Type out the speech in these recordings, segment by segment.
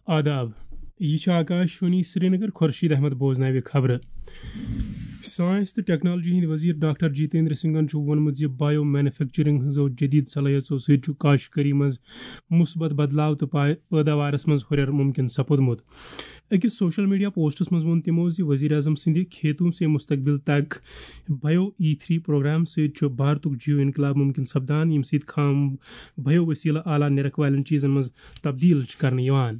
آداب یہ آکاشوانی سری نگر خورشید احمد بوزنو خبر سائنس تو ٹیکنالوجی ہند وزیر ڈاکٹر جیتیندر سنگھن وونمت بایو مینوفیکچرنگ ہزو جدید صلاحیتوں ست کاشتکاری مز مثبت بدلاؤ تو پیداوارس مز ہریر ممکن سپودمت اکس سوشل میڈیا پوسٹس مز وون تمو وزیر اعظم سند کھیتوں سے مستقبل تک بایو E3 پروگرام ست بھارت جیو انقلاب ممکن سپدان یم سید خام بایو وسیلہ اعلیٰ نرخ والن چیزن مز تبدیل کرنے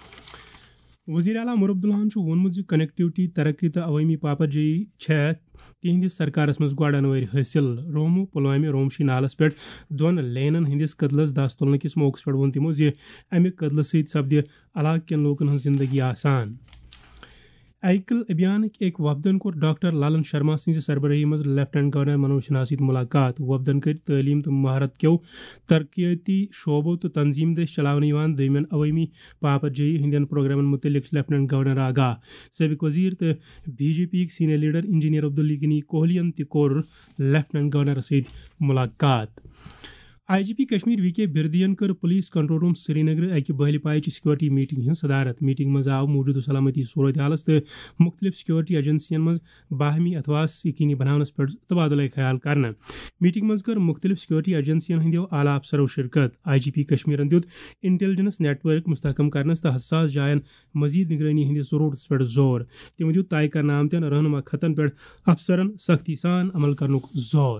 وزیر اعلیٰ عمر عبداللہن وونمت کنیکٹیوٹی ترقی تو عوامی پاپرجائی تہندس سرکارس مز گۄڈ انوٲرۍ حٲصِل رومو پلوامہ رومشی نالس پٮ۪ٹھ دۄن لینن ہندس قدلس دس تلنہٕ کس موقعس پٮ۪ٹھ ووٚن تمو امہِ قدلہٕ سۭتۍ سپدِ علاقہٕ کٮ۪ن لوٗکن ہٕنٛز زندگی آسان ایکل ابھیانٕکۍ أکۍ وفدن کوٚر ڈاکٹر لالن شرما سٕنزِ سربرٲہی منٛز لیفٹیننٹ گورنر منوج سنہا سۭتۍ ملاقات وفدن کٔرۍ تعلیٖم تہٕ مہارت کیو ترقیٲتی شعبو تہٕ تنظیٖم دٔسۍ چلاونہٕ یِوان دوٚیمٮ۪ن عوٲمی پاپرجٲیی ہٕنٛدٮ۪ن پروگرامن متعلق لیفٹیننٹ گورنر آگاہ سٲبق وزیر تہٕ BJP یِکۍ سیٖنیر لیڈر انجیٖنیر عبدالغنی کوہلیَن تہِ کوٚر لیفٹیننٹ گورنرس سۭتۍ ملاقات IGP کشمیر VK بردین کر police control room Srinagar اکہ بہل پائچ سیکورٹی میٹنگ ہز صدارت میٹنگ مز آو موجودہ سلامتی صورت حالس تو مختلف سیکورٹی ایجنسین مز باہمی اتواس یقینی بناونس پہ تبادلہ خیال کرنا میٹنگ مز کر مختلف سیکورٹی ایجنسین ہندو اعلیٰ افسرو شرکت IGP کشمیر دیت انٹیلیجنس نیٹ ورک مستحکم کرنس تو حساس جائن مزید نگرانی ہندس ضرورت پہ زور تمو دیت طے کرنے آمتین رہنما خطن پہ افسرن سختی سان عمل کرنک زور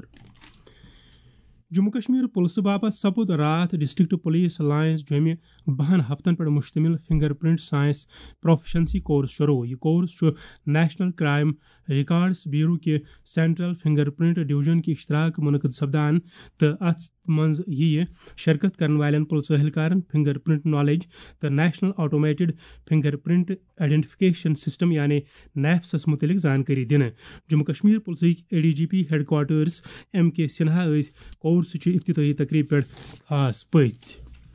جموں کشمیر پُلسہٕ باپت سپُد راتھ ڈسٹرکٹ پولیس لائنز جومہِ 12 ہفتن پہ مشتمل fingerprint science proficiency course شروع یہ course national crime records bureau کے سینٹرل فنگر پرنٹ ڈویژن کے اشتراک منعقد سپدان تو ات مز یہ شرکت کرن والن پُلسہٕ اہلکارن فنگر پرنٹ نالیج تو national automated fingerprint identification system یعنی نیفسس متعلق زانکاری دن جموں کشمیر پُلسٕکۍ ADGP headquarters MK Sinha کورس افتتاحی تقریب پہ خاص پٔژھۍ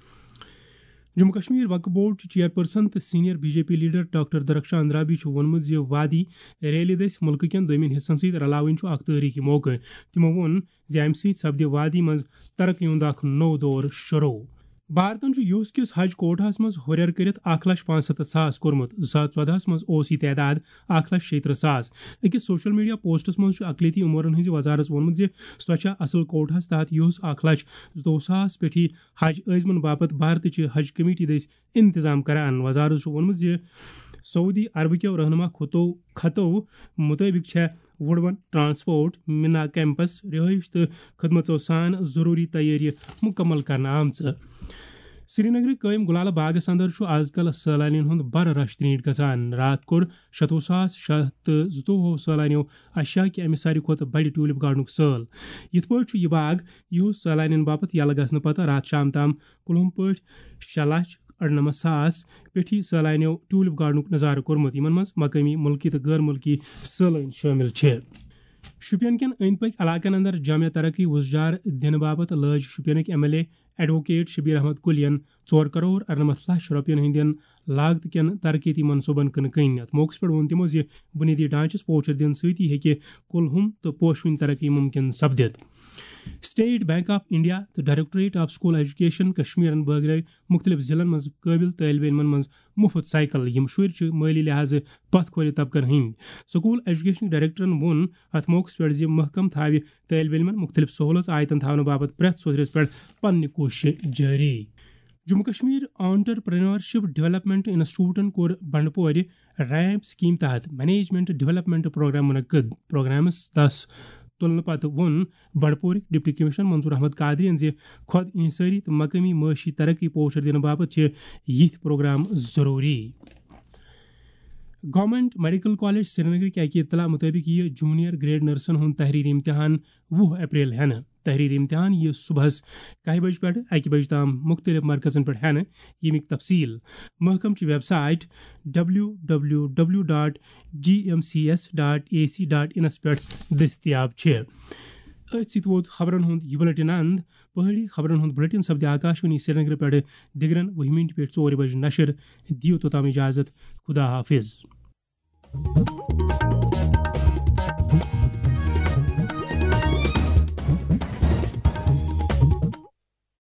جموں کشمیر وقف بورڈ چیئرپرسن تو senior BJP leader doctor Darakhshan Andrabi وونمت وادی ریلی دس ملک کٮ۪ن دوٚیمٮ۪ن حصن سۭتۍ رلاوٕنۍ چھُ اکھ تٲریخی موقع تمو ووٚن امہِ سۭتۍ سپدِ وادی منٛز ترقی ہُنٛد اکھ نوٚو دور شروع بھارتن یوٗس کِس حج کوٹاہس منٛز ہُریر کٔرِتھ 1,75,000 کوٚرمُت 2014 منٛز اوس یہ تعداد 1,76,000 أکِس سوشل میڈیا پوسٹس منٛز اقلیتی امورن ہٕنٛزِ وزارت ووٚنمُت سۄ چھےٚ اصل کوٹاہس تحت یوٗس 1,02,000 پٮ۪ٹھی حج ٲزمن باپت بھارتٕچہِ حج کمیٹی دٔسۍ انتظام کران وزارت ووٚنمُت سعودی عربہٕ کٮ۪و رہنما خطو مُطٲبق چھےٚ وُڈون ٹرانسپورٹ مینا کیمپس رہائش تو خدمتو سان ضروری تیاری مکمل کرنا آمژ سری نگر قائم گلالہ باغس اندر آز کل سیلانین ہند بڑ رش تریٹ گژھان رات کوٚر 27,622 سیلانیو اشیا کہ امہ ساروی کھۄتہٕ بڑِ ٹیولپ گارڈنُک سٲل یِتھ پٲٹھۍ یہ باغ یِہُس سیلانین باپت یلہٕ گژھنہٕ پتہٕ رات شام تام کُلہُم پٲٹھۍ 6,98,000 پٮ۪ٹھی سیلانیو ٹیولپ گارڈنُک نظارٕ کوٚرمُت یمن منٛز مقٲمی ملکی تو غیر ملکی سٲلٲنۍ شٲمِل چھِ شوپین کٮ۪ن أنٛدۍ پٔکۍ علاقن اندر جامع ترقی وُزجار دِنہٕ باپت لٲج شوپینٕکۍ MLA ایڈوکیٹ شبیر احمد کُلین 4,98,00,000 رۄپین ہٕنٛدٮ۪ن لاگتہٕ کٮ۪ن ترقیتی منصوبن کٕنہٕ کٕنۍ اتھ موقعس پٮ۪ٹھ ووٚن تِمو بُنیٲدی ڈھانچس پوچھر دِنہٕ سۭتی ہیٚکہِ کُلہُم تہٕ پوشوٕنۍ ترقی ممکن سپدِتھ سٹیٹ بینک آف انڈیا تو ڈائریکٹوریٹ آف سکول ایجوکیشن کشمیرن بٲگرٲو مختلف ضلعن منٛز قٲبل طٲلبہِ علمن منٛز مُفت سائیکل یم شُرۍ چھِ مٲلی لحاظہٕ پتھ کھورِ طبقن ہٕنٛدۍ سکول ایجوکیشن ڈائریکٹرن ووٚن اتھ موقعس پٮ۪ٹھ محکم تھاوِ طٲلبہِ علمن مختلف سہوٗلژ عایتن تھاونہٕ باپت پرٛٮ۪تھ سوٚدرِس پٮ۪ٹھ پننہِ کوٗششہٕ جٲری جموں کشمیر آنٹرپرینورشپ ڈیولپمنٹ انسٹیٹیوٹن کوٚر بنڈپورِ ریمپ سکیٖم تحت مینیجمنٹ ڈیولپمنٹ پروگرام منعقد پروگرامس 10 تُلنہٕ پتہٕ ووٚن بنڈپورٕکۍ ڈپٹی کمشنر منظور احمد قادریَن خۄد انحصٲری تہٕ مقٲمی معاشی ترقی پوچھر دِنہٕ باپت چھِ یِتھۍ پروگرام ضروٗری گورنمنٹ میڈیکل کالج سری نگرٕکۍ اکہِ اطلاع مُطٲبق یہِ جونیئر گریڈ نرسن ہُنٛد تحریری امتحان 20 اپریل ہٮ۪نہٕ تحریری امتحان یہِ صبحس 1 بجہِ پٮ۪ٹھ 1 بجہِ تام مختلف مرکزن پٮ۪ٹھ ہٮ۪نہٕ ییٚمِکۍ تفصیل محکمچہِ ویب سائٹ www.gmcs.ac.in پٮ۪ٹھ دٔستیاب چھِ أتھۍ سۭتۍ ووت خبرن ہُنٛد یہِ بُلٹن اند پہٲڑی خبرن ہُنٛد بُلٹن سپدِ آکاشوانی سری نگر پٮ۪ٹھ دِگرن 20 منٹ پٮ۪ٹھ 4 بجہِ نشر دِیِو توٚتام اجازت خدا حافظ